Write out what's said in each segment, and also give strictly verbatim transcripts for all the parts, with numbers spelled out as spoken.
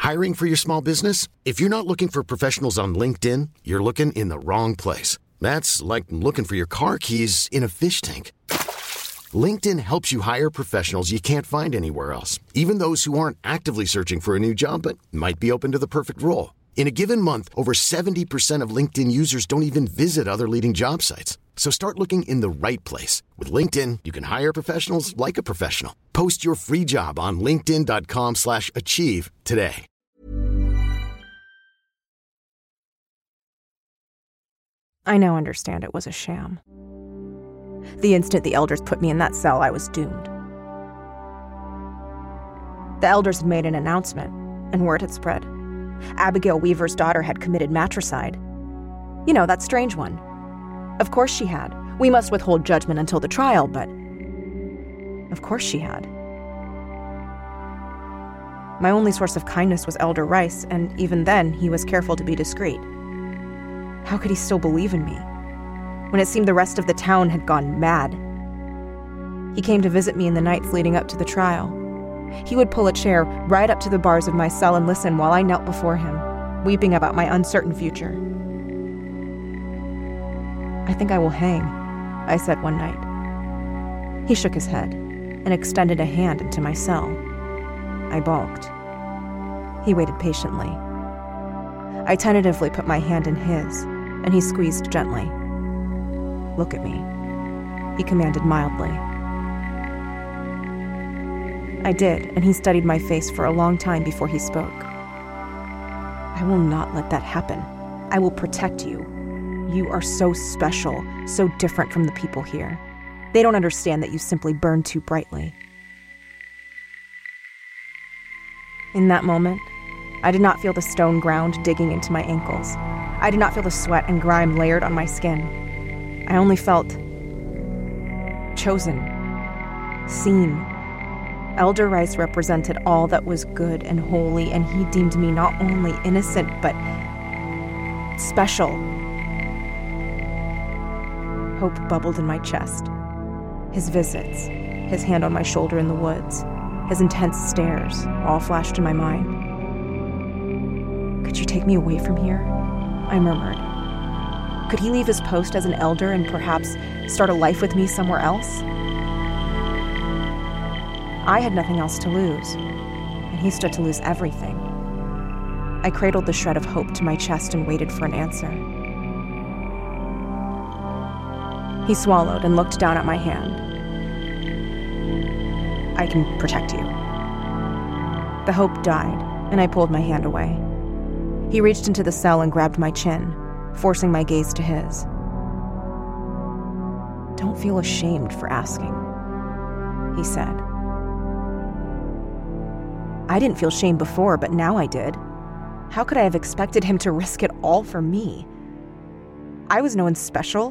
Hiring for your small business? If you're not looking for professionals on LinkedIn, you're looking in the wrong place. That's like looking for your car keys in a fish tank. LinkedIn helps you hire professionals you can't find anywhere else, even those who aren't actively searching for a new job but might be open to the perfect role. In a given month, over seventy percent of LinkedIn users don't even visit other leading job sites. So start looking in the right place. With LinkedIn, you can hire professionals like a professional. Post your free job on linkedin.com slash achieve today. I now understand it was a sham. The instant the elders put me in that cell, I was doomed. The elders had made an announcement, and word had spread. Abigail Weaver's daughter had committed matricide. You know, that strange one. Of course she had. We must withhold judgment until the trial, but... Of course she had. My only source of kindness was Elder Rice, and even then, he was careful to be discreet. How could he still believe in me, when it seemed the rest of the town had gone mad? He came to visit me in the nights leading up to the trial. He would pull a chair right up to the bars of my cell and listen while I knelt before him, weeping about my uncertain future. "I think I will hang," I said one night. He shook his head and extended a hand into my cell. I balked. He waited patiently. I tentatively put my hand in his, and he squeezed gently. "Look at me," he commanded mildly. I did, and he studied my face for a long time before he spoke. "I will not let that happen. I will protect you. You are so special, so different from the people here. They don't understand that you simply burn too brightly." In that moment, I did not feel the stone ground digging into my ankles. I did not feel the sweat and grime layered on my skin. I only felt chosen, seen. Elder Rice represented all that was good and holy, and he deemed me not only innocent, but special. Hope bubbled in my chest. His visits, his hand on my shoulder in the woods, his intense stares, all flashed in my mind. "Could you take me away from here?" I murmured. Could he leave his post as an elder and perhaps start a life with me somewhere else? I had nothing else to lose, and he stood to lose everything. I cradled the shred of hope to my chest and waited for an answer. He swallowed and looked down at my hand. "I can protect you." The hope died, and I pulled my hand away. He reached into the cell and grabbed my chin, forcing my gaze to his. "Don't feel ashamed for asking," he said. I didn't feel shame before, but now I did. How could I have expected him to risk it all for me? I was no one special.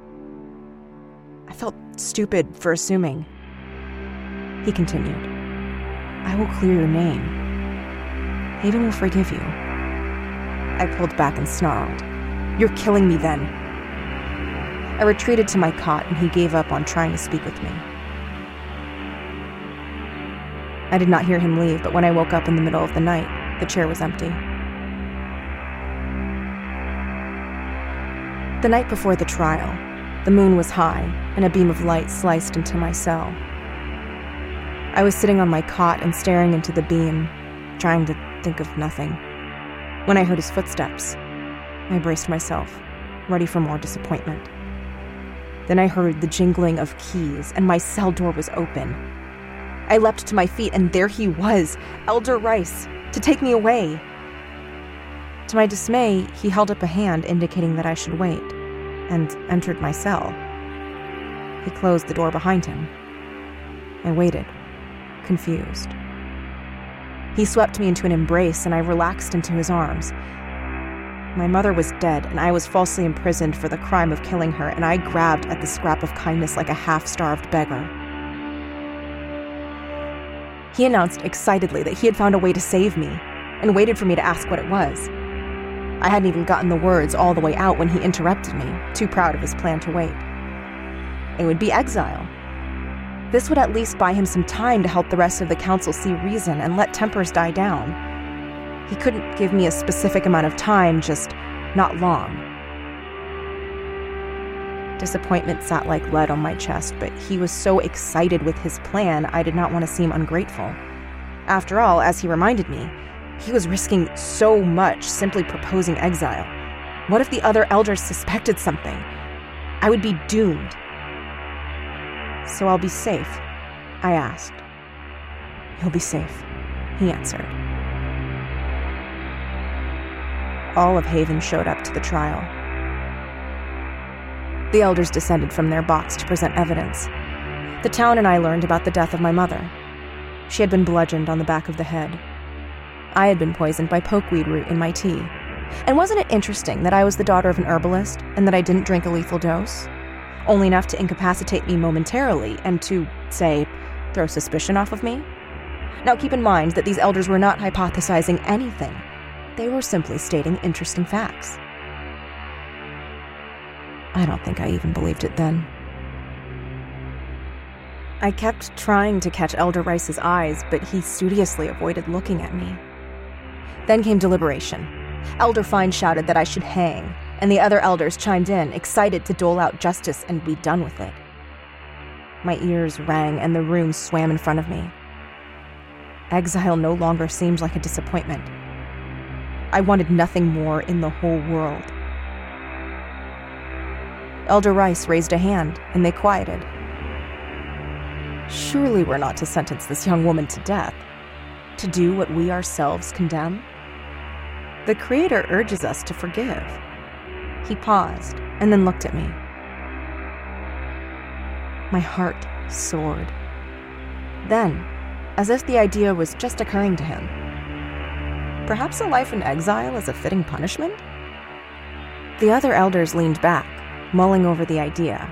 I felt stupid for assuming. He continued, "I will clear your name. Haven will forgive you." I pulled back and snarled, "You're killing me then." I retreated to my cot, and he gave up on trying to speak with me. I did not hear him leave, but when I woke up in the middle of the night, the chair was empty. The night before the trial, the moon was high, and a beam of light sliced into my cell. I was sitting on my cot and staring into the beam, trying to think of nothing, when I heard his footsteps. I braced myself, ready for more disappointment. Then I heard the jingling of keys, and my cell door was open. I leapt to my feet, and there he was, Elder Rice, to take me away. To my dismay, he held up a hand indicating that I should wait, and entered my cell. He closed the door behind him. I waited, confused. He swept me into an embrace, and I relaxed into his arms. My mother was dead, and I was falsely imprisoned for the crime of killing her, and I grabbed at the scrap of kindness like a half-starved beggar. He announced excitedly that he had found a way to save me, and waited for me to ask what it was. I hadn't even gotten the words all the way out when he interrupted me, too proud of his plan to wait. It would be exile. This would at least buy him some time to help the rest of the council see reason and let tempers die down. He couldn't give me a specific amount of time, just not long. Disappointment sat like lead on my chest, but he was so excited with his plan, I did not want to seem ungrateful. After all, as he reminded me, he was risking so much simply proposing exile. What if the other elders suspected something? I would be doomed. So I'll be safe, I asked. You'll be safe, he answered. All of Haven showed up to the trial. The elders descended from their box to present evidence. The town and I learned about the death of my mother. She had been bludgeoned on the back of the head. I had been poisoned by pokeweed root in my tea. And wasn't it interesting that I was the daughter of an herbalist and that I didn't drink a lethal dose? Only enough to incapacitate me momentarily and to, say, throw suspicion off of me? Now keep in mind that these elders were not hypothesizing anything. They were simply stating interesting facts. I don't think I even believed it then. I kept trying to catch Elder Rice's eyes, but he studiously avoided looking at me. Then came deliberation. Elder Fine shouted that I should hang, and the other elders chimed in, excited to dole out justice and be done with it. My ears rang and the room swam in front of me. Exile no longer seemed like a disappointment. I wanted nothing more in the whole world. Elder Rice raised a hand, and they quieted. Surely we're not to sentence this young woman to death, to do what we ourselves condemn? The Creator urges us to forgive. He paused, and then looked at me. My heart soared. Then, as if the idea was just occurring to him, perhaps a life in exile is a fitting punishment? The other elders leaned back, mulling over the idea.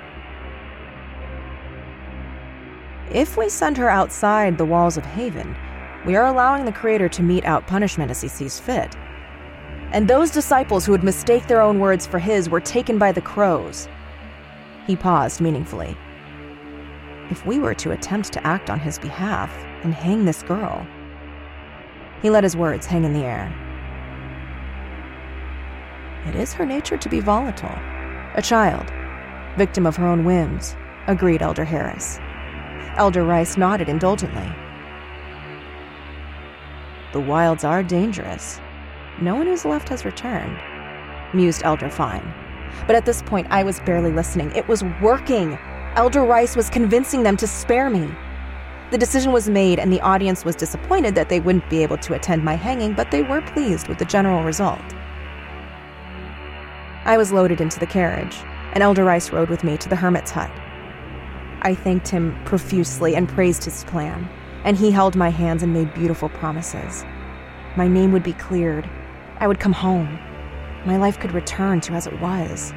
If we send her outside the walls of Haven, we are allowing the Creator to mete out punishment as he sees fit. And those disciples who would mistake their own words for his were taken by the crows. He paused meaningfully. If we were to attempt to act on his behalf and hang this girl... He let his words hang in the air. It is her nature to be volatile. A child, victim of her own whims, agreed Elder Harris. Elder Rice nodded indulgently. The wilds are dangerous. No one who's left has returned, mused Elder Fine. But at this point, I was barely listening. It was working. Elder Rice was convincing them to spare me. The decision was made, and the audience was disappointed that they wouldn't be able to attend my hanging, but they were pleased with the general result. I was loaded into the carriage, and Elder Rice rode with me to the hermit's hut. I thanked him profusely and praised his plan, and he held my hands and made beautiful promises. My name would be cleared. I would come home. My life could return to as it was.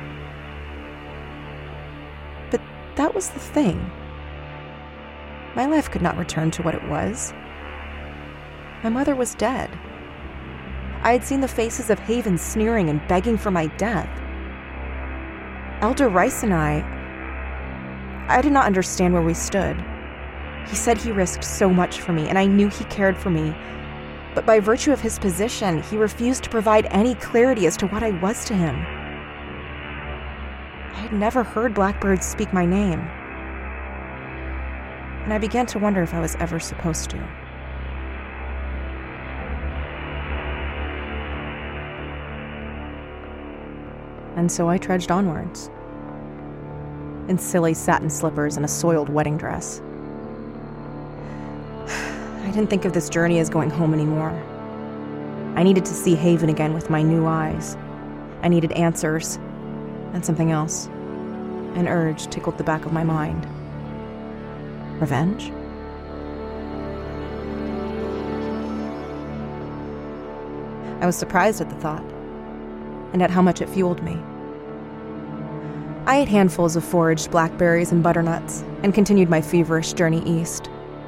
But that was the thing. My life could not return to what it was. My mother was dead. I had seen the faces of Haven sneering and begging for my death. Elder Rice and I... I did not understand where we stood. He said he risked so much for me, and I knew he cared for me. But by virtue of his position, he refused to provide any clarity as to what I was to him. I had never heard blackbirds speak my name. And I began to wonder if I was ever supposed to. And so I trudged onwards, in silly satin slippers and a soiled wedding dress. I didn't think of this journey as going home anymore. I needed to see Haven again with my new eyes. I needed answers, and something else. An urge tickled the back of my mind. Revenge? I was surprised at the thought, and at how much it fueled me. I ate handfuls of foraged blackberries and butternuts, and continued my feverish journey east.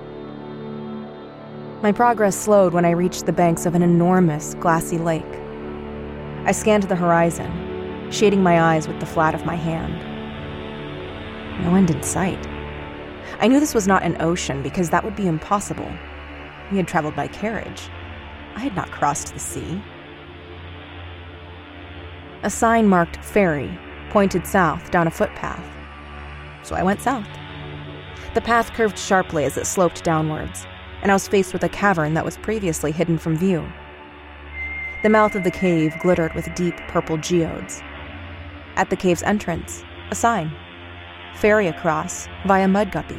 My progress slowed when I reached the banks of an enormous, glassy lake. I scanned the horizon, shading my eyes with the flat of my hand. No end in sight. I knew this was not an ocean because that would be impossible. We had traveled by carriage. I had not crossed the sea. A sign marked ferry pointed south down a footpath, so I went south. The path curved sharply as it sloped downwards, and I was faced with a cavern that was previously hidden from view. The mouth of the cave glittered with deep purple geodes. At the cave's entrance, a sign, ferry across via Mud Guppy.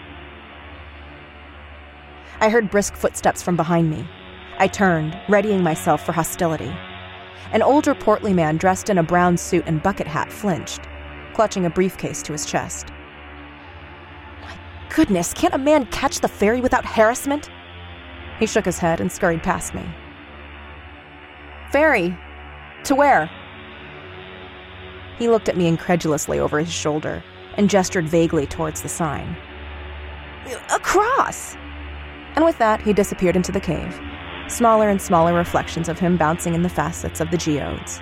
I heard brisk footsteps from behind me. I turned, readying myself for hostility. An older, portly man dressed in a brown suit and bucket hat flinched, clutching a briefcase to his chest. My goodness, can't a man catch the ferry without harassment? He shook his head and scurried past me. Ferry? To where? He looked at me incredulously over his shoulder and gestured vaguely towards the sign. Across! And with that, he disappeared into the cave, smaller and smaller reflections of him bouncing in the facets of the geodes.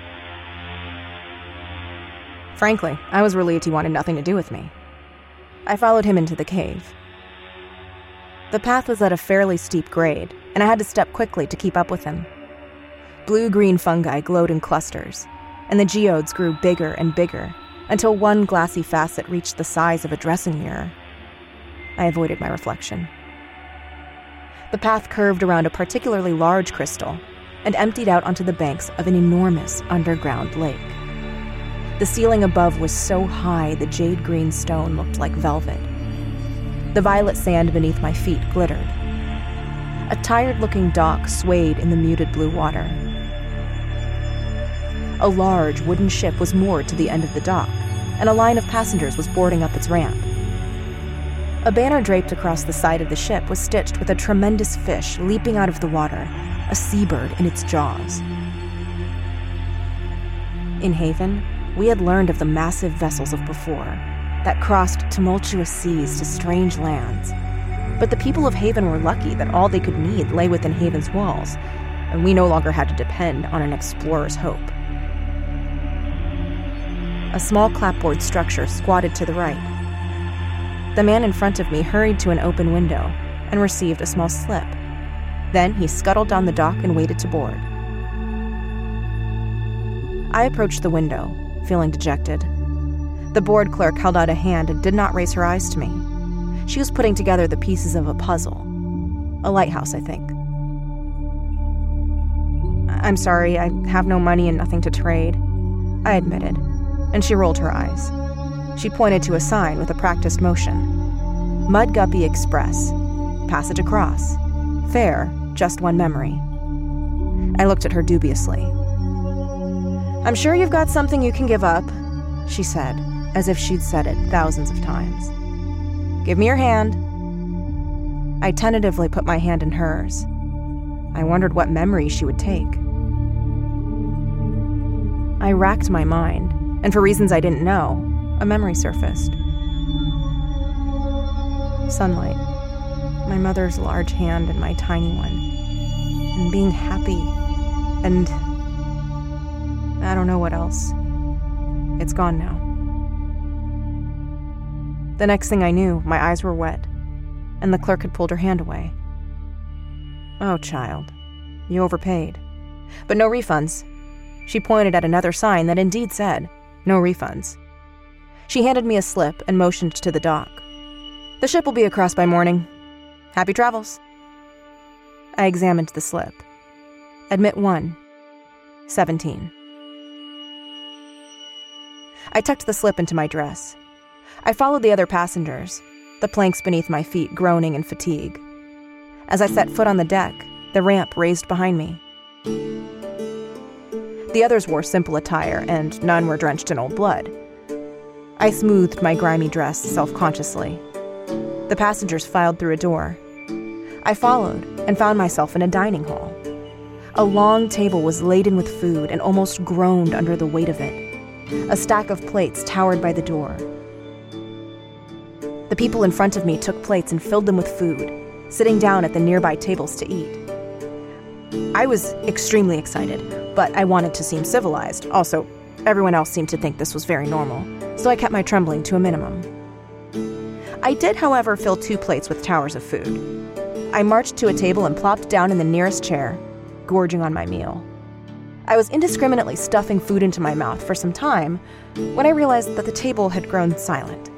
Frankly, I was relieved he wanted nothing to do with me. I followed him into the cave. The path was at a fairly steep grade, and I had to step quickly to keep up with him. Blue-green fungi glowed in clusters, and the geodes grew bigger and bigger until one glassy facet reached the size of a dressing mirror. I avoided my reflection. The path curved around a particularly large crystal and emptied out onto the banks of an enormous underground lake. The ceiling above was so high the jade-green stone looked like velvet. The violet sand beneath my feet glittered. A tired-looking dock swayed in the muted blue water. A large wooden ship was moored to the end of the dock, and a line of passengers was boarding up its ramp. A banner draped across the side of the ship was stitched with a tremendous fish leaping out of the water, a seabird in its jaws. In Haven, we had learned of the massive vessels of before that crossed tumultuous seas to strange lands. But the people of Haven were lucky that all they could need lay within Haven's walls, and we no longer had to depend on an explorer's hope. A small clapboard structure squatted to the right. The man in front of me hurried to an open window and received a small slip. Then he scuttled down the dock and waited to board. I approached the window, feeling dejected. The board clerk held out a hand and did not raise her eyes to me. She was putting together the pieces of a puzzle. A lighthouse, I think. I'm sorry, I have no money and nothing to trade, I admitted, and she rolled her eyes. She pointed to a sign with a practiced motion. Mud Guppy Express. Passage across. Fare, just one memory. I looked at her dubiously. I'm sure you've got something you can give up, she said, as if she'd said it thousands of times. Give me your hand. I tentatively put my hand in hers. I wondered what memory she would take. I racked my mind, and for reasons I didn't know, a memory surfaced. Sunlight, my mother's large hand and my tiny one, and being happy, and I don't know what else. It's gone now. The next thing I knew, my eyes were wet, and the clerk had pulled her hand away. Oh, child, you overpaid. But no refunds. She pointed at another sign that indeed said, no refunds. She handed me a slip and motioned to the dock. The ship will be across by morning. Happy travels. I examined the slip. Admit one. Seventeen. I tucked the slip into my dress. I followed the other passengers, the planks beneath my feet groaning in fatigue. As I set foot on the deck, the ramp raised behind me. The others wore simple attire, and none were drenched in old blood. I smoothed my grimy dress self-consciously. The passengers filed through a door. I followed and found myself in a dining hall. A long table was laden with food and almost groaned under the weight of it. A stack of plates towered by the door. The people in front of me took plates and filled them with food, sitting down at the nearby tables to eat. I was extremely excited, but I wanted to seem civilized. Also, everyone else seemed to think this was very normal, so I kept my trembling to a minimum. I did, however, fill two plates with towers of food. I marched to a table and plopped down in the nearest chair. gorging on my meal. I was indiscriminately stuffing food into my mouth for some time when I realized that the table had grown silent.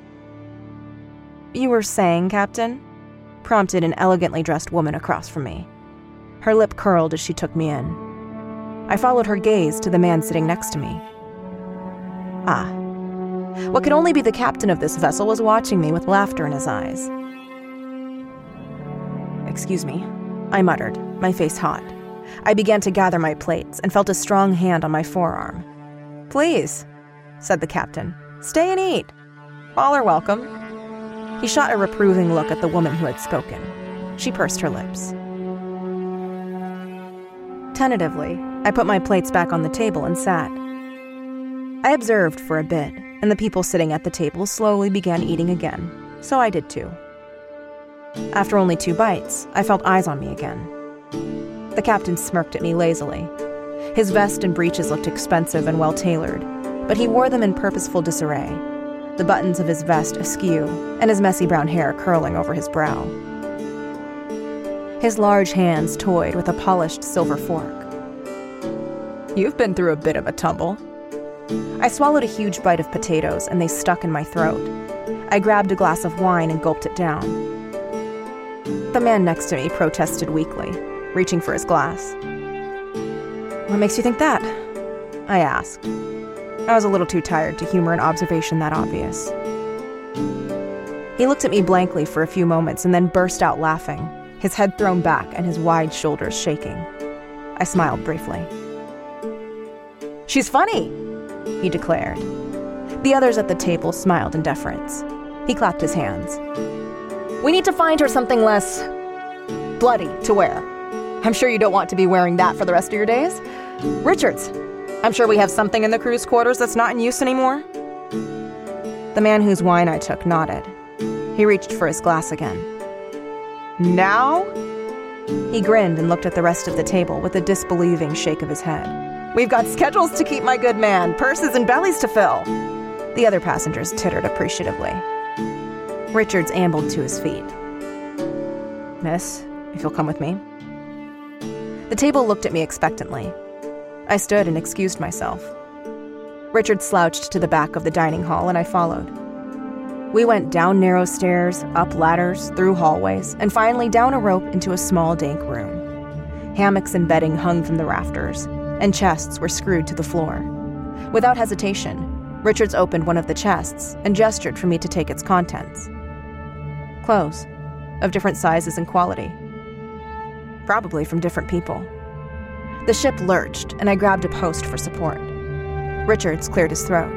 "You were saying, Captain?" prompted an elegantly dressed woman across from me. Her lip curled as she took me in. I followed her gaze to the man sitting next to me. Ah. What could only be the captain of this vessel was watching me with laughter in his eyes. "Excuse me," I muttered, my face hot. I began to gather my plates and felt a strong hand on my forearm. "Please," said the captain. "Stay and eat. All are welcome." He shot a reproving look at the woman who had spoken. She pursed her lips. Tentatively, I put my plates back on the table and sat. I observed for a bit, and the people sitting at the table slowly began eating again, so I did too. After only two bites, I felt eyes on me again. The captain smirked at me lazily. His vest and breeches looked expensive and well-tailored, but he wore them in purposeful disarray, the buttons of his vest askew and his messy brown hair curling over his brow. His large hands toyed with a polished silver fork. "You've been through a bit of a tumble." I swallowed a huge bite of potatoes, and they stuck in my throat. I grabbed a glass of wine and gulped it down. The man next to me protested weakly, reaching for his glass. "What makes you think that?" I asked. I was a little too tired to humor an observation that obvious. He looked at me blankly for a few moments and then burst out laughing, his head thrown back and his wide shoulders shaking. I smiled briefly. "She's funny," he declared. The others at the table smiled in deference. He clapped his hands. "We need to find her something less bloody to wear. I'm sure you don't want to be wearing that for the rest of your days. Richards, I'm sure we have something in the crew's quarters that's not in use anymore." The man whose wine I took nodded. He reached for his glass again. "Now?" He grinned and looked at the rest of the table with a disbelieving shake of his head. "We've got schedules to keep, my good man, purses and bellies to fill." The other passengers tittered appreciatively. Richards ambled to his feet. "Miss, if you'll come with me." The table looked at me expectantly. I stood and excused myself. Richard slouched to the back of the dining hall, and I followed. We went down narrow stairs, up ladders, through hallways, and finally down a rope into a small, dank room. Hammocks and bedding hung from the rafters, and chests were screwed to the floor. Without hesitation, Richards opened one of the chests and gestured for me to take its contents. Clothes, of different sizes and quality. Probably from different people. The ship lurched, and I grabbed a post for support. Richards cleared his throat.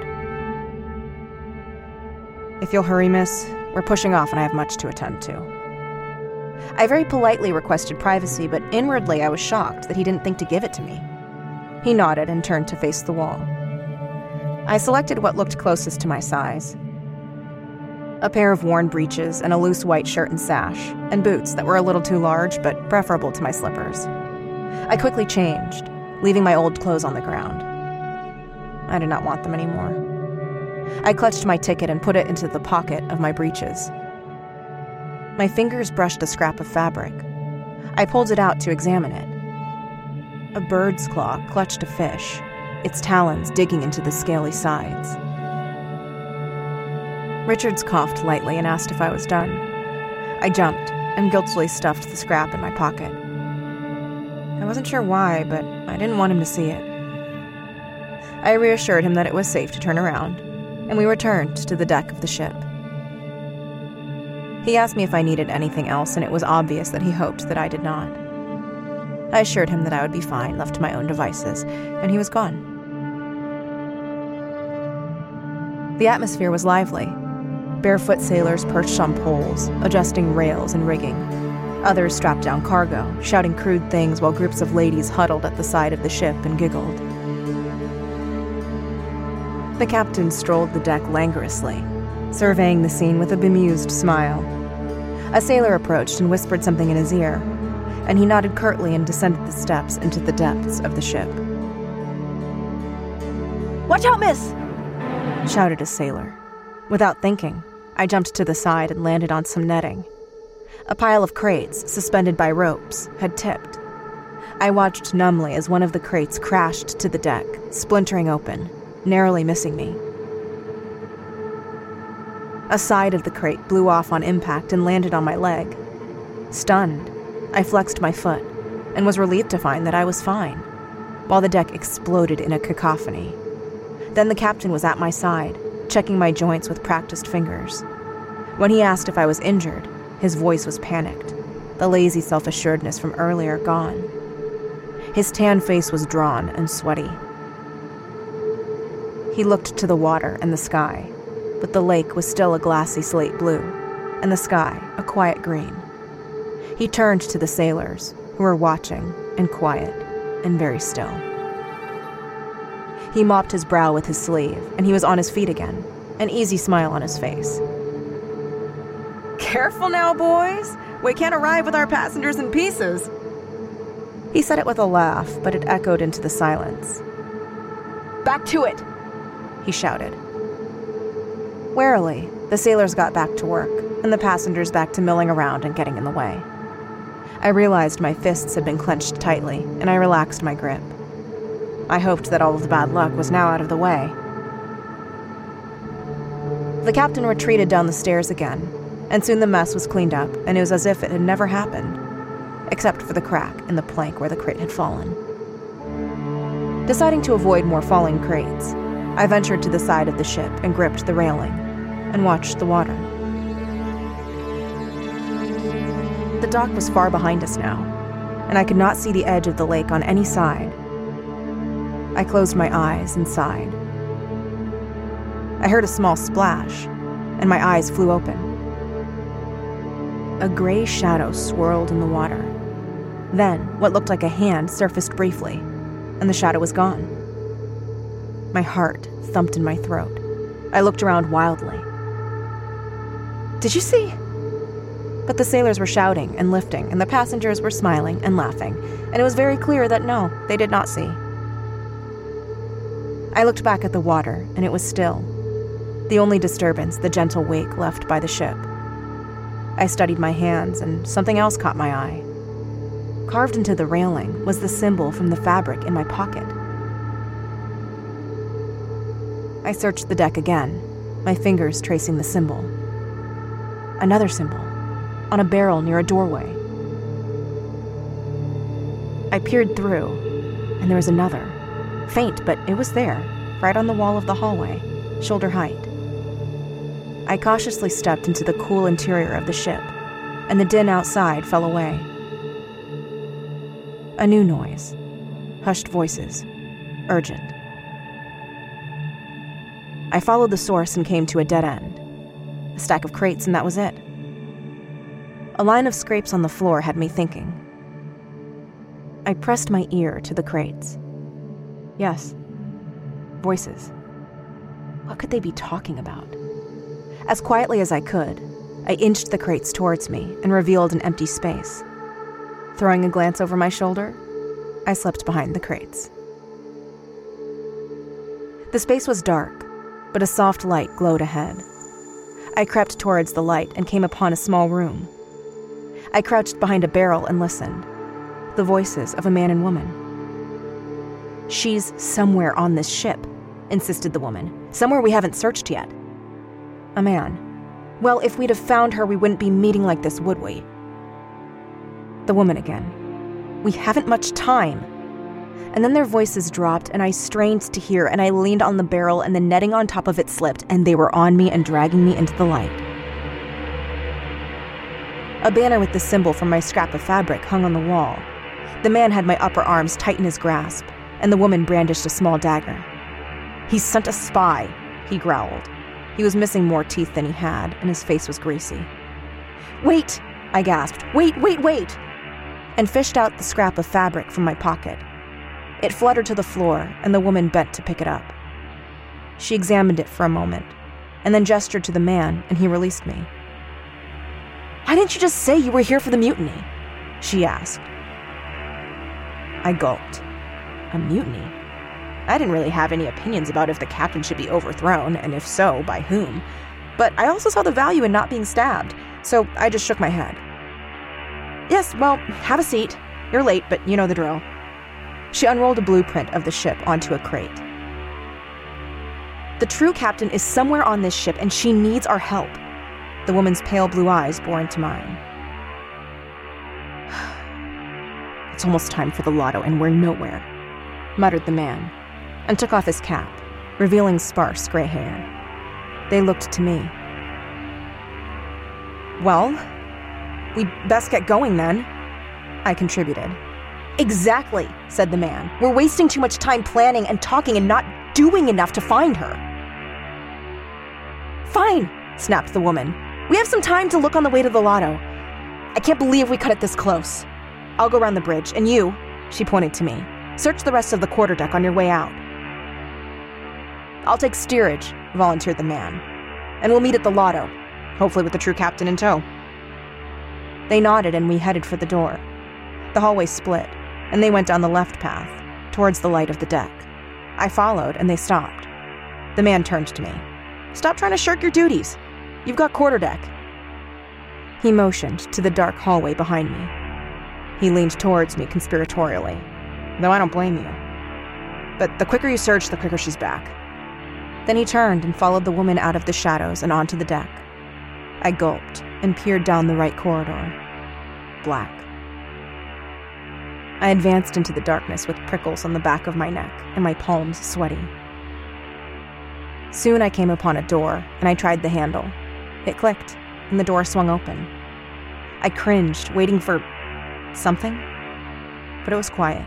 "If you'll hurry, miss, we're pushing off and I have much to attend to." I very politely requested privacy, but inwardly I was shocked that he didn't think to give it to me. He nodded and turned to face the wall. I selected what looked closest to my size. A pair of worn breeches and a loose white shirt and sash, and boots that were a little too large but preferable to my slippers. I quickly changed, leaving my old clothes on the ground. I did not want them anymore. I clutched my ticket and put it into the pocket of my breeches. My fingers brushed a scrap of fabric. I pulled it out to examine it. A bird's claw clutched a fish, its talons digging into the scaly sides. Richards coughed lightly and asked if I was done. I jumped and guiltily stuffed the scrap in my pocket. I wasn't sure why, but I didn't want him to see it. I reassured him that it was safe to turn around, and we returned to the deck of the ship. He asked me if I needed anything else, and it was obvious that he hoped that I did not. I assured him that I would be fine, left to my own devices, and he was gone. The atmosphere was lively. Barefoot sailors perched on poles, adjusting rails and rigging. Others strapped down cargo, shouting crude things while groups of ladies huddled at the side of the ship and giggled. The captain strolled the deck languorously, surveying the scene with a bemused smile. A sailor approached and whispered something in his ear, and he nodded curtly and descended the steps into the depths of the ship. "Watch out, miss!" shouted a sailor. Without thinking, I jumped to the side and landed on some netting. A pile of crates, suspended by ropes, had tipped. I watched numbly as one of the crates crashed to the deck, splintering open, narrowly missing me. A side of the crate blew off on impact and landed on my leg. Stunned, I flexed my foot and was relieved to find that I was fine, while the deck exploded in a cacophony. Then the captain was at my side, checking my joints with practiced fingers. When he asked if I was injured, his voice was panicked, the lazy self-assuredness from earlier gone. His tan face was drawn and sweaty. He looked to the water and the sky, but the lake was still a glassy slate blue, and the sky a quiet green. He turned to the sailors, who were watching and quiet and very still. He mopped his brow with his sleeve, and he was on his feet again, an easy smile on his face. "Careful now, boys. We can't arrive with our passengers in pieces." He said it with a laugh, but it echoed into the silence. "Back to it," he shouted. Warily, the sailors got back to work, and the passengers back to milling around and getting in the way. I realized my fists had been clenched tightly, and I relaxed my grip. I hoped that all of the bad luck was now out of the way. The captain retreated down the stairs again, and soon the mess was cleaned up, and it was as if it had never happened, except for the crack in the plank where the crate had fallen. Deciding to avoid more falling crates, I ventured to the side of the ship and gripped the railing, and watched the water. The dock was far behind us now, and I could not see the edge of the lake on any side. I closed my eyes and sighed. I heard a small splash, and my eyes flew open. A gray shadow swirled in the water. Then, what looked like a hand surfaced briefly, and the shadow was gone. My heart thumped in my throat. I looked around wildly. "Did you see?" But the sailors were shouting and lifting, and the passengers were smiling and laughing, and it was very clear that no, they did not see. I looked back at the water, and it was still. The only disturbance, the gentle wake left by the ship. I studied my hands, and something else caught my eye. Carved into the railing was the symbol from the fabric in my pocket. I searched the deck again, my fingers tracing the symbol. Another symbol, on a barrel near a doorway. I peered through, and there was another. Faint, but it was there, right on the wall of the hallway, shoulder height. I cautiously stepped into the cool interior of the ship, and the din outside fell away. A new noise. Hushed voices. Urgent. I followed the source and came to a dead end. A stack of crates, and that was it. A line of scrapes on the floor had me thinking. I pressed my ear to the crates. Yes. Voices. What could they be talking about? As quietly as I could, I inched the crates towards me and revealed an empty space. Throwing a glance over my shoulder, I slipped behind the crates. The space was dark, but a soft light glowed ahead. I crept towards the light and came upon a small room. I crouched behind a barrel and listened. The voices of a man and woman. "She's somewhere on this ship," insisted the woman. "Somewhere we haven't searched yet." A man. "Well, if we'd have found her, we wouldn't be meeting like this, would we?" The woman again. "We haven't much time." And then their voices dropped, and I strained to hear, and I leaned on the barrel, and the netting on top of it slipped, and they were on me and dragging me into the light. A banner with the symbol from my scrap of fabric hung on the wall. The man had my upper arms tight in his grasp, and the woman brandished a small dagger. "He's sent a spy," he growled. He was missing more teeth than he had, and his face was greasy. "Wait!" I gasped. "Wait, wait, wait!" And fished out the scrap of fabric from my pocket. It fluttered to the floor, and the woman bent to pick it up. She examined it for a moment, and then gestured to the man, and he released me. "Why didn't you just say you were here for the mutiny?" she asked. I gulped. A mutiny? I didn't really have any opinions about if the captain should be overthrown, and if so, by whom. But I also saw the value in not being stabbed, so I just shook my head. "Yes, well, have a seat," You're late, but you know the drill." She unrolled a blueprint of the ship onto a crate. "The true captain is somewhere on this ship, and she needs our help." The woman's pale blue eyes bore into mine. "It's almost time for the lotto, and we're nowhere," muttered the man, and took off his cap, revealing sparse gray hair. They looked to me. "Well, we'd best get going then," I contributed. "Exactly," said the man. "We're wasting too much time planning and talking and not doing enough to find her." "Fine," snapped the woman. "We have some time to look on the way to the lotto. I can't believe we cut it this close. I'll go around the bridge, and you," she pointed to me, "search the rest of the quarterdeck on your way out." "I'll take steerage," volunteered the man, "and we'll meet at the lotto, hopefully with the true captain in tow." They nodded, and we headed for the door. The hallway split, and they went down the left path, towards the light of the deck. I followed, and they stopped. The man turned to me. "Stop trying to shirk your duties. You've got quarterdeck." He motioned to the dark hallway behind me. He leaned towards me conspiratorially, though I don't blame you. "But the quicker you search, the quicker she's back." Then he turned and followed the woman out of the shadows and onto the deck. I gulped and peered down the right corridor. Black. I advanced into the darkness with prickles on the back of my neck and my palms sweaty. Soon I came upon a door, and I tried the handle. It clicked, and the door swung open. I cringed, waiting for something, but it was quiet.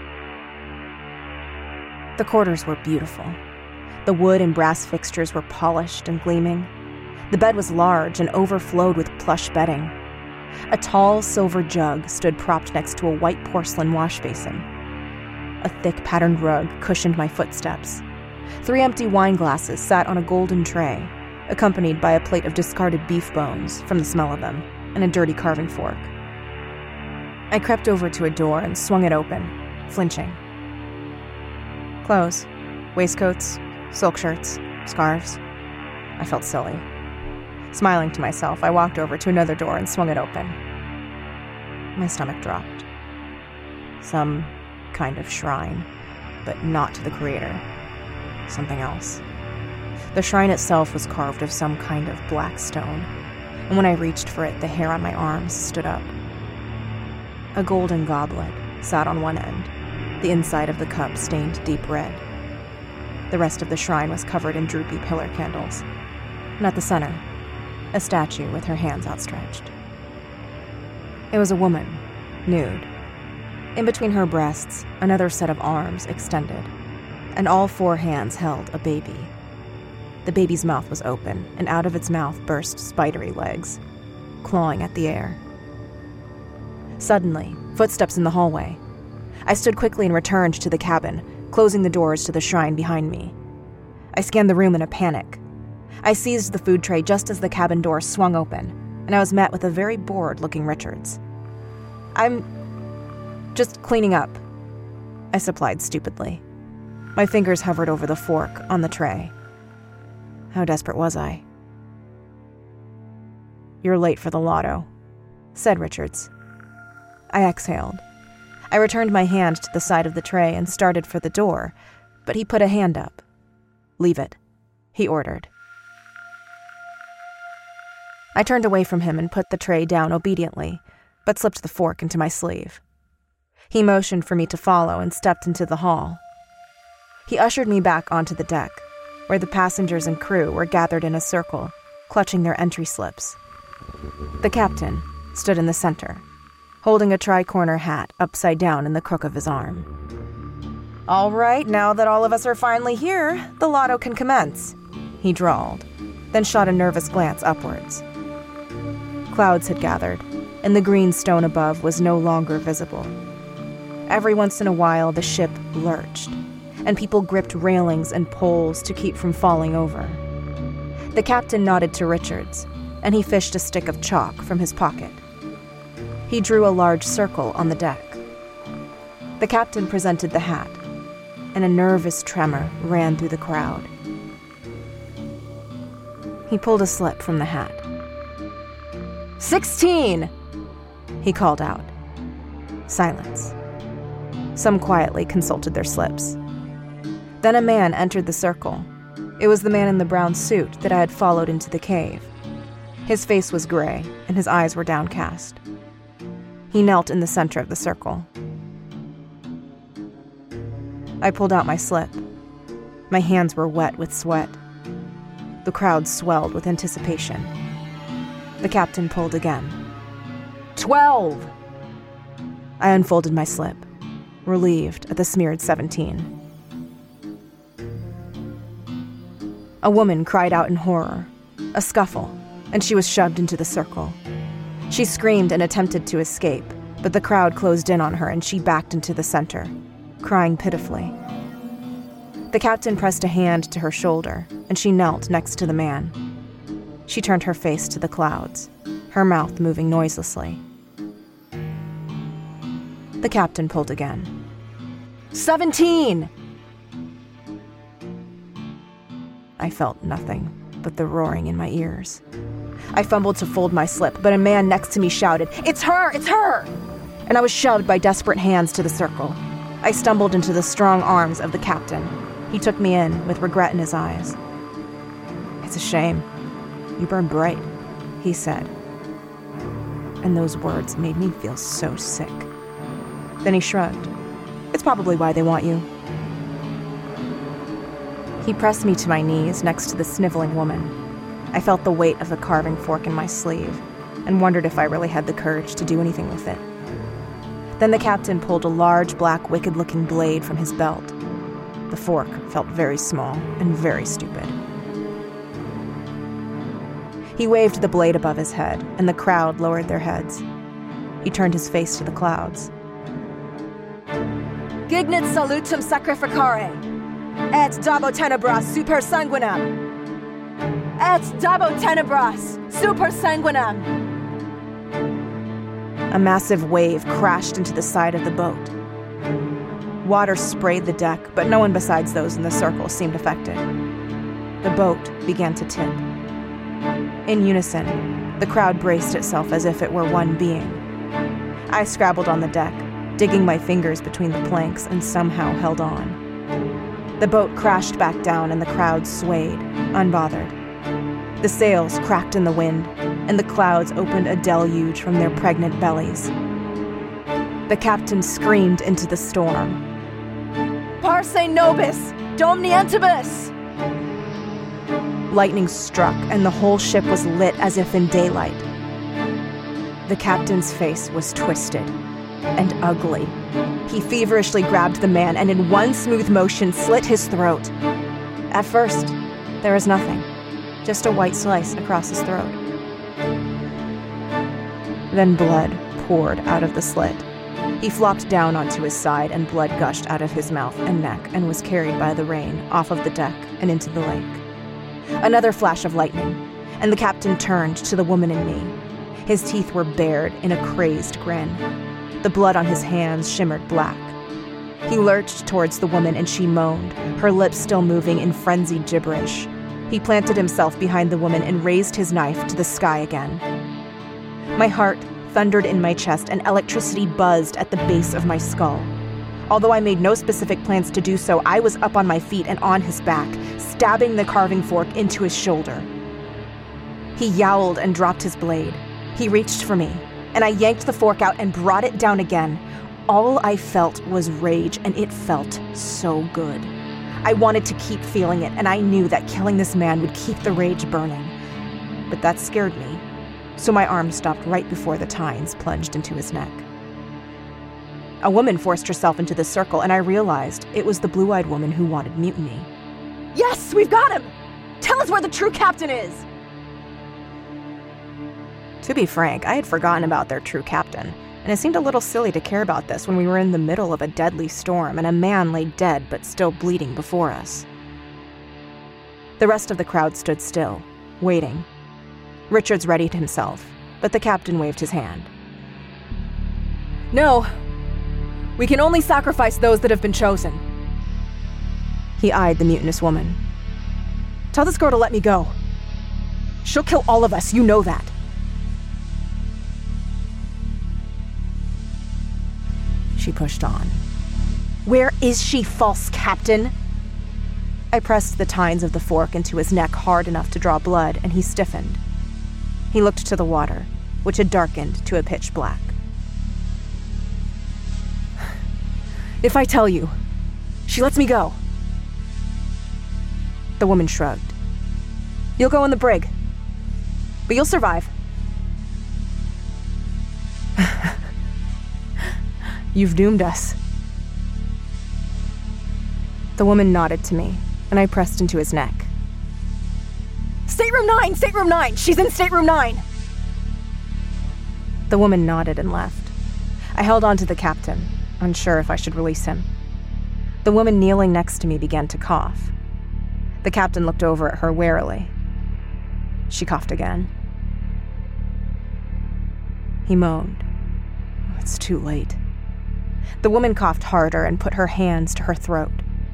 The quarters were beautiful. The wood and brass fixtures were polished and gleaming. The bed was large and overflowed with plush bedding. A tall silver jug stood propped next to a white porcelain wash basin. A thick patterned rug cushioned my footsteps. Three empty wine glasses sat on a golden tray, accompanied by a plate of discarded beef bones from the smell of them, and a dirty carving fork. I crept over to a door and swung it open, flinching. Clothes, waistcoats, silk shirts, scarves. I felt silly. Smiling to myself, I walked over to another door and swung it open. My stomach dropped. Some kind of shrine, but not to the creator. Something else. The shrine itself was carved of some kind of black stone, and when I reached for it, the hair on my arms stood up. A golden goblet sat on one end, the inside of the cup stained deep red. The rest of the shrine was covered in droopy pillar candles, and at the center, a statue with her hands outstretched. It was a woman, nude. In between her breasts, another set of arms extended, and all four hands held a baby. The baby's mouth was open, and out of its mouth burst spidery legs, clawing at the air. Suddenly, footsteps in the hallway. I stood quickly and returned to the cabin, closing the doors to the shrine behind me. I scanned the room in a panic. I seized the food tray just as the cabin door swung open, and I was met with a very bored-looking Richards. "I'm just cleaning up," I supplied stupidly. My fingers hovered over the fork on the tray. How desperate was I? "You're late for the lotto," said Richards. I exhaled. I returned my hand to the side of the tray and started for the door, but he put a hand up. "Leave it," he ordered. I turned away from him and put the tray down obediently, but slipped the fork into my sleeve. He motioned for me to follow and stepped into the hall. He ushered me back onto the deck, where the passengers and crew were gathered in a circle, clutching their entry slips. The captain stood in the center, holding a tri-corner hat upside down in the crook of his arm. "All right, now that all of us are finally here, the lotto can commence," he drawled, then shot a nervous glance upwards. Clouds had gathered, and the green stone above was no longer visible. Every once in a while, the ship lurched, and people gripped railings and poles to keep from falling over. The captain nodded to Richards, and he fished a stick of chalk from his pocket. He drew a large circle on the deck. The captain presented the hat, and a nervous tremor ran through the crowd. He pulled a slip from the hat. "Sixteen!" he called out. Silence. Some quietly consulted their slips. Then a man entered the circle. It was the man in the brown suit that I had followed into the cave. His face was gray, and his eyes were downcast. He knelt in the center of the circle. I pulled out my slip. My hands were wet with sweat. The crowd swelled with anticipation. The captain pulled again. Twelve! I unfolded my slip, relieved at the smeared seventeen. A woman cried out in horror. A scuffle, and she was shoved into the circle. She screamed and attempted to escape, but the crowd closed in on her and she backed into the center, crying pitifully. The captain pressed a hand to her shoulder, and she knelt next to the man. She turned her face to the clouds, her mouth moving noiselessly. The captain pulled again. Seventeen! I felt nothing but the roaring in my ears. I fumbled to fold my slip, but a man next to me shouted, "It's her! It's her!" And I was shoved by desperate hands to the circle. I stumbled into the strong arms of the captain. He took me in with regret in his eyes. "It's a shame. You burn bright," he said. And those words made me feel so sick. Then he shrugged. "It's probably why they want you." He pressed me to my knees next to the sniveling woman. I felt the weight of the carving fork in my sleeve and wondered if I really had the courage to do anything with it. Then the captain pulled a large, black, wicked-looking blade from his belt. The fork felt very small and very stupid. He waved the blade above his head, and the crowd lowered their heads. He turned his face to the clouds. "Gignit salutum sacrificare! Et dabo tenebras super sanguinam! Et dabo tenebras super sanguinam!" A massive wave crashed into the side of the boat. Water sprayed the deck, but no one besides those in the circle seemed affected. The boat began to tip. In unison, the crowd braced itself as if it were one being. I scrabbled on the deck, digging my fingers between the planks, and somehow held on. The boat crashed back down and the crowd swayed, unbothered. The sails cracked in the wind, and the clouds opened a deluge from their pregnant bellies. The captain screamed into the storm. "Parce nobis, domnientibus!" Lightning struck, and the whole ship was lit as if in daylight. The captain's face was twisted and ugly. He feverishly grabbed the man and in one smooth motion slit his throat. At first, there was nothing, just a white slice across his throat. Then blood poured out of the slit. He flopped down onto his side and blood gushed out of his mouth and neck and was carried by the rain off of the deck and into the lake. Another flash of lightning, and the captain turned to the woman and me. His teeth were bared in a crazed grin. The blood on his hands shimmered black. He lurched towards the woman and she moaned, her lips still moving in frenzied gibberish. He planted himself behind the woman and raised his knife to the sky again. My heart thundered in my chest and electricity buzzed at the base of my skull. Although I made no specific plans to do so, I was up on my feet and on his back, stabbing the carving fork into his shoulder. He yowled and dropped his blade. He reached for me, and I yanked the fork out and brought it down again. All I felt was rage, and it felt so good. I wanted to keep feeling it, and I knew that killing this man would keep the rage burning. But that scared me, so my arm stopped right before the tines plunged into his neck. A woman forced herself into the circle, and I realized it was the blue-eyed woman who wanted mutiny. "Yes, we've got him! Tell us where the true captain is!" To be frank, I had forgotten about their true captain, and it seemed a little silly to care about this when we were in the middle of a deadly storm and a man lay dead but still bleeding before us. The rest of the crowd stood still, waiting. Richards readied himself, but the captain waved his hand. "No. We can only sacrifice those that have been chosen." He eyed the mutinous woman. "Tell this girl to let me go. She'll kill all of us, you know that." She pushed on. "Where is she, false captain?" I pressed the tines of the fork into his neck hard enough to draw blood, and he stiffened. He looked to the water, which had darkened to a pitch black. "If I tell you, she lets me go." The woman shrugged. "You'll go in the brig, but you'll survive." "You've doomed us." The woman nodded to me, and I pressed into his neck. "Stateroom nine! Stateroom nine! She's in Stateroom nine!" The woman nodded and left. I held on to the captain, unsure if I should release him. The woman kneeling next to me began to cough. The captain looked over at her warily. She coughed again. He moaned. "It's too late." The woman coughed harder and put her hands to her throat.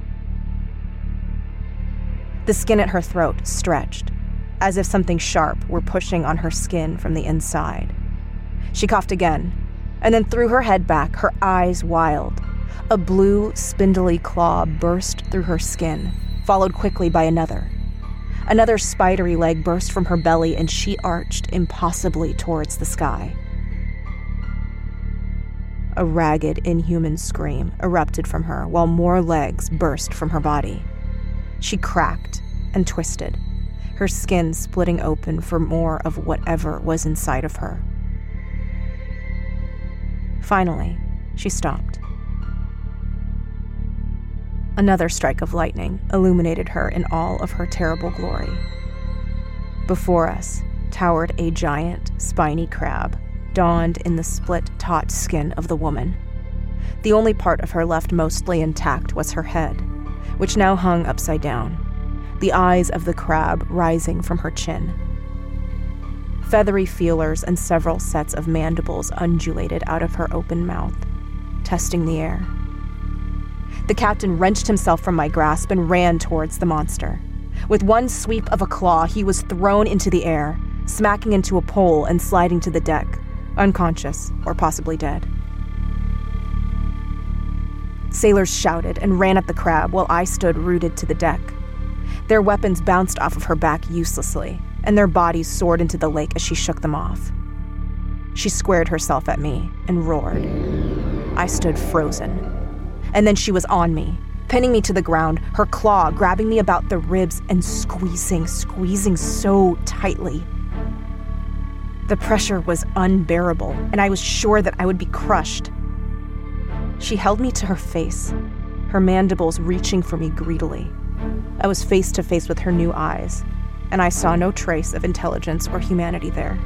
The skin at her throat stretched, as if something sharp were pushing on her skin from the inside. She coughed again, and then threw her head back, her eyes wild. A blue, spindly claw burst through her skin, followed quickly by another. Another spidery leg burst from her belly, and she arched impossibly towards the sky. A ragged, inhuman scream erupted from her, while more legs burst from her body. She cracked and twisted, her skin splitting open for more of whatever was inside of her. Finally, she stopped. Another strike of lightning illuminated her in all of her terrible glory. Before us towered a giant, spiny crab, donned in the split, taut skin of the woman. The only part of her left mostly intact was her head, which now hung upside down, the eyes of the crab rising from her chin. Feathery feelers and several sets of mandibles undulated out of her open mouth, testing the air. The captain wrenched himself from my grasp and ran towards the monster. With one sweep of a claw, he was thrown into the air, smacking into a pole and sliding to the deck, unconscious or possibly dead. Sailors shouted and ran at the crab while I stood rooted to the deck. Their weapons bounced off of her back uselessly, and their bodies soared into the lake as she shook them off. She squared herself at me and roared. I stood frozen. And then she was on me, pinning me to the ground, her claw grabbing me about the ribs and squeezing, squeezing so tightly. The pressure was unbearable, and I was sure that I would be crushed. She held me to her face, her mandibles reaching for me greedily. I was face to face with her new eyes, and I saw no trace of intelligence or humanity there.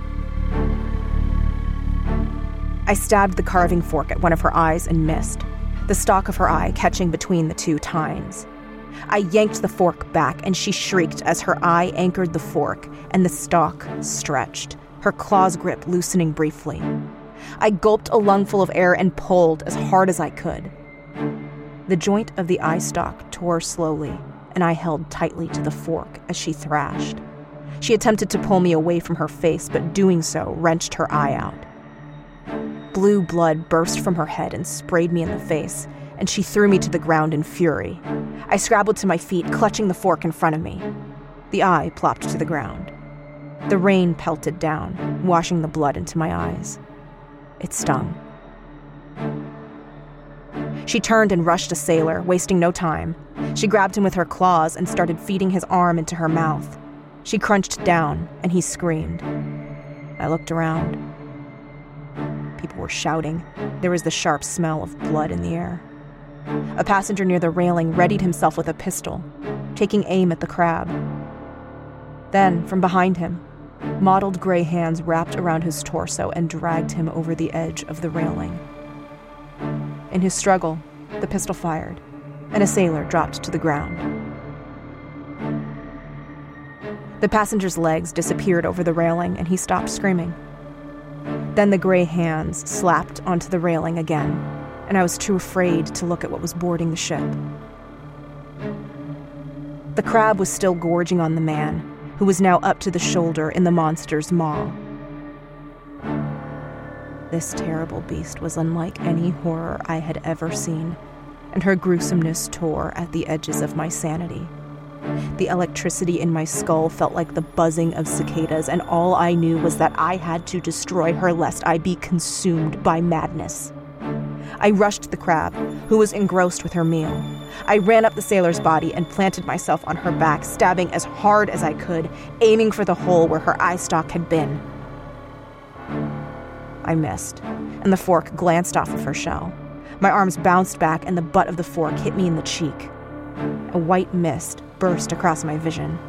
I stabbed the carving fork at one of her eyes and missed, the stalk of her eye catching between the two tines. I yanked the fork back, and she shrieked as her eye anchored the fork and the stalk stretched, her claw's grip loosening briefly. I gulped a lungful of air and pulled as hard as I could. The joint of the eye stalk tore slowly, and I held tightly to the fork as she thrashed. She attempted to pull me away from her face, but doing so wrenched her eye out. Blue blood burst from her head and sprayed me in the face, and she threw me to the ground in fury. I scrabbled to my feet, clutching the fork in front of me. The eye plopped to the ground. The rain pelted down, washing the blood into my eyes. It stung. She turned and rushed a sailor, wasting no time. She grabbed him with her claws and started feeding his arm into her mouth. She crunched down, and he screamed. I looked around. People were shouting. There was the sharp smell of blood in the air. A passenger near the railing readied himself with a pistol, taking aim at the crab. Then, from behind him, mottled gray hands wrapped around his torso and dragged him over the edge of the railing. In his struggle, the pistol fired, and a sailor dropped to the ground. The passenger's legs disappeared over the railing, and he stopped screaming. Then the gray hands slapped onto the railing again, and I was too afraid to look at what was boarding the ship. The crab was still gorging on the man, who was now up to the shoulder in the monster's maw. This terrible beast was unlike any horror I had ever seen, and her gruesomeness tore at the edges of my sanity. The electricity in my skull felt like the buzzing of cicadas, and all I knew was that I had to destroy her lest I be consumed by madness. I rushed the crab, who was engrossed with her meal. I ran up the sailor's body and planted myself on her back, stabbing as hard as I could, aiming for the hole where her eye stalk had been. I missed, and the fork glanced off of her shell. My arms bounced back, and the butt of the fork hit me in the cheek. A white mist burst across my vision.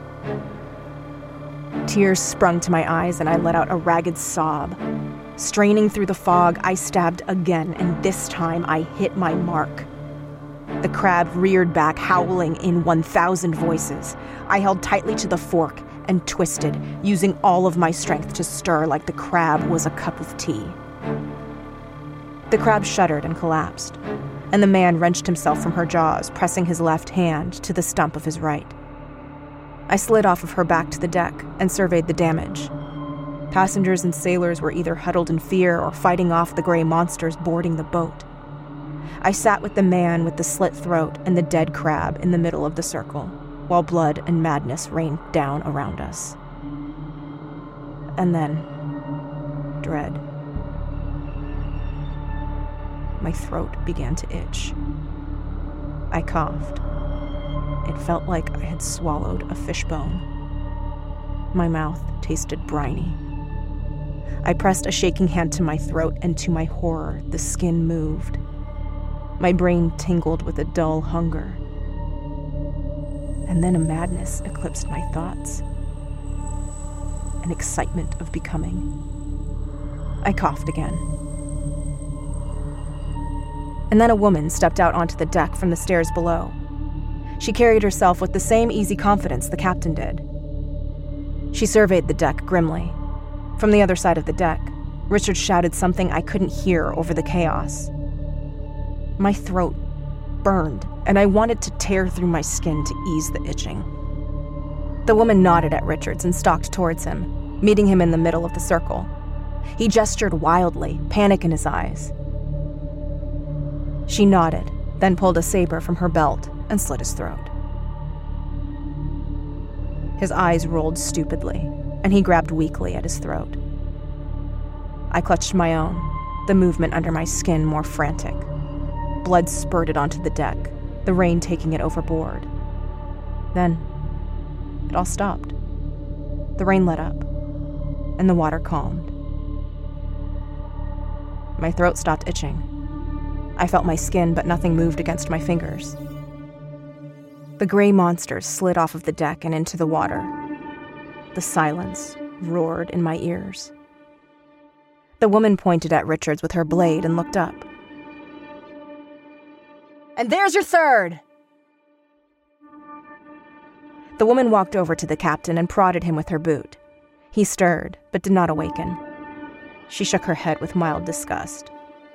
Tears sprung to my eyes, and I let out a ragged sob. Straining through the fog, I stabbed again, and this time I hit my mark. The crab reared back, howling in one thousand voices. I held tightly to the fork and twisted, using all of my strength to stir like the crab was a cup of tea. The crab shuddered and collapsed, and the man wrenched himself from her jaws, pressing his left hand to the stump of his right. I slid off of her back to the deck and surveyed the damage. Passengers and sailors were either huddled in fear or fighting off the gray monsters boarding the boat. I sat with the man with the slit throat and the dead crab in the middle of the circle, while blood and madness rained down around us. And then, dread. My throat began to itch. I coughed. It felt like I had swallowed a fishbone. My mouth tasted briny. I pressed a shaking hand to my throat, and to my horror, the skin moved. My brain tingled with a dull hunger. And then a madness eclipsed my thoughts. An excitement of becoming. I coughed again. And then a woman stepped out onto the deck from the stairs below. She carried herself with the same easy confidence the captain did. She surveyed the deck grimly. From the other side of the deck, Richard shouted something I couldn't hear over the chaos. My throat burned, and I wanted to tear through my skin to ease the itching. The woman nodded at Richards and stalked towards him, meeting him in the middle of the circle. He gestured wildly, panic in his eyes. She nodded, then pulled a saber from her belt and slit his throat. His eyes rolled stupidly, and he grabbed weakly at his throat. I clutched my own, the movement under my skin more frantic. Blood spurted onto the deck, the rain taking it overboard. Then, it all stopped. The rain let up, and the water calmed. My throat stopped itching. I felt my skin, but nothing moved against my fingers. The gray monsters slid off of the deck and into the water. The silence roared in my ears. The woman pointed at Richards with her blade and looked up. "And there's your third!" The woman walked over to the captain and prodded him with her boot. He stirred, but did not awaken. She shook her head with mild disgust.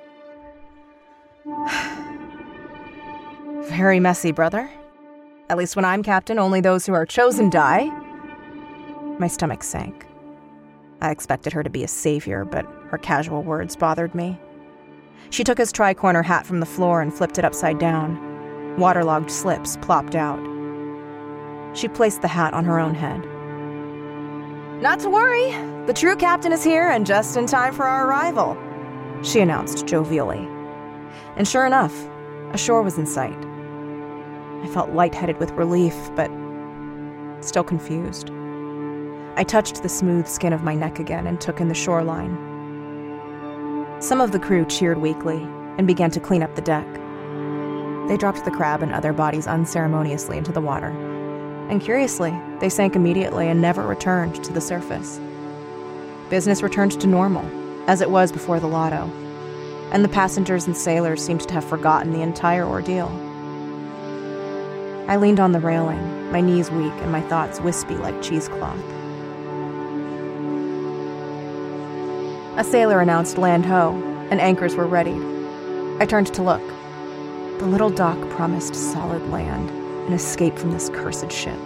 "Very messy, brother. At least when I'm captain, only those who are chosen die." My stomach sank. I expected her to be a savior, but her casual words bothered me. She took his tri-corner hat from the floor and flipped it upside down. Waterlogged slips plopped out. She placed the hat on her own head. "Not to worry. The true captain is here and just in time for our arrival," she announced jovially. And sure enough, a shore was in sight. I felt lightheaded with relief, but still confused. I touched the smooth skin of my neck again and took in the shoreline. Some of the crew cheered weakly and began to clean up the deck. They dropped the crab and other bodies unceremoniously into the water, and curiously, they sank immediately and never returned to the surface. Business returned to normal, as it was before the lotto, and the passengers and sailors seemed to have forgotten the entire ordeal. I leaned on the railing, my knees weak and my thoughts wispy like cheesecloth. A sailor announced land ho, and anchors were readied. I turned to look. The little dock promised solid land, an escape from this cursed ship.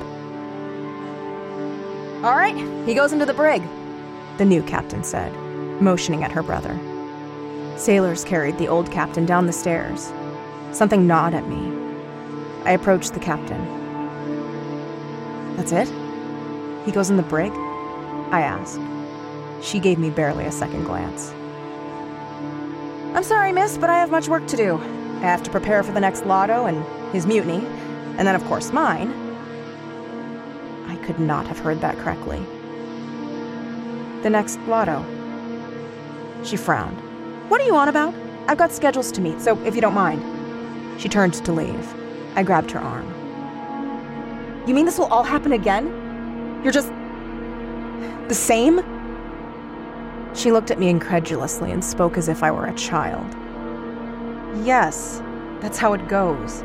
"All right, he goes into the brig," the new captain said, motioning at her brother. Sailors carried the old captain down the stairs. Something gnawed at me. I approached the captain. "That's it? He goes in the brig?" I asked. She gave me barely a second glance. "I'm sorry, miss, but I have much work to do. I have to prepare for the next Lotto and his mutiny, and then, of course, mine." I could not have heard that correctly. "The next Lotto?" She frowned. "What are you on about? I've got schedules to meet, so if you don't mind." She turned to leave. I grabbed her arm. "You mean this will all happen again? You're just... the same?" She looked at me incredulously and spoke as if I were a child. "Yes, that's how it goes."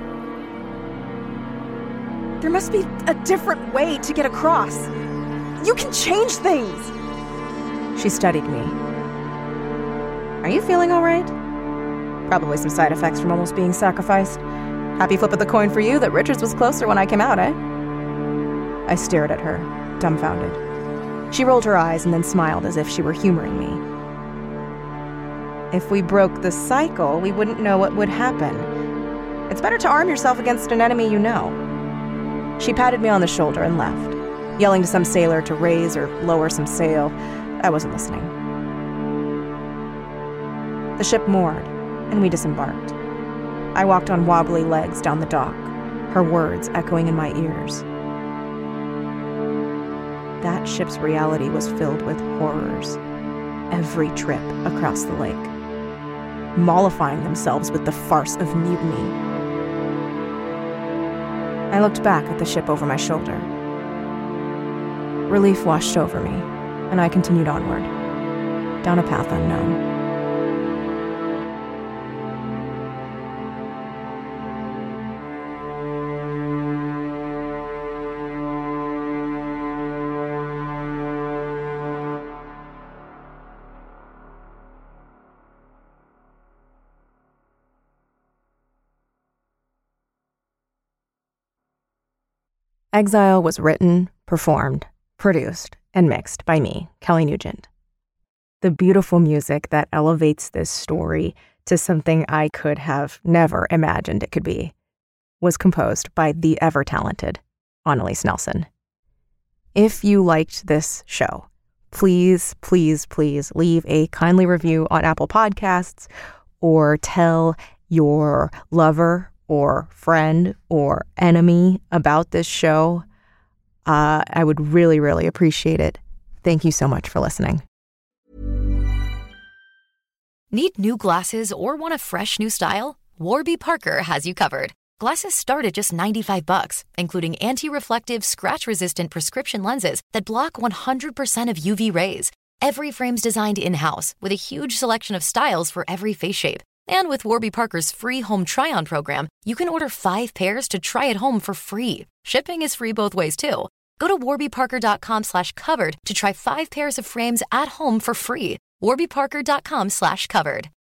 "There must be a different way to get across. You can change things." She studied me. "Are you feeling all right?" "Probably some side effects from almost being sacrificed. Happy flip of the coin for you that Richards was closer when I came out, eh?" I stared at her, dumbfounded. She rolled her eyes and then smiled as if she were humoring me. "If we broke the cycle, we wouldn't know what would happen. It's better to arm yourself against an enemy you know." She patted me on the shoulder and left, yelling to some sailor to raise or lower some sail. I wasn't listening. The ship moored, and we disembarked. I walked on wobbly legs down the dock, her words echoing in my ears. That ship's reality was filled with horrors. Every trip across the lake, mollifying themselves with the farce of mutiny. I looked back at the ship over my shoulder. Relief washed over me, and I continued onward, down a path unknown. Exile was written, performed, produced, and mixed by me, Kelly Nugent. The beautiful music that elevates this story to something I could have never imagined it could be was composed by the ever-talented Annalise Nelson. If you liked this show, please, please, please leave a kindly review on Apple Podcasts or tell your lover or friend or enemy about this show. Uh, I would really, really appreciate it. Thank you so much for listening. Need new glasses or want a fresh new style? Warby Parker has you covered. Glasses start at just ninety-five bucks, including anti-reflective, scratch-resistant prescription lenses that block one hundred percent of U V rays. Every frame's designed in-house with a huge selection of styles for every face shape. And with Warby Parker's free home try-on program, you can order five pairs to try at home for free. Shipping is free both ways, too. Go to warbyparker.com slash covered to try five pairs of frames at home for free. warbyparker.com slash covered.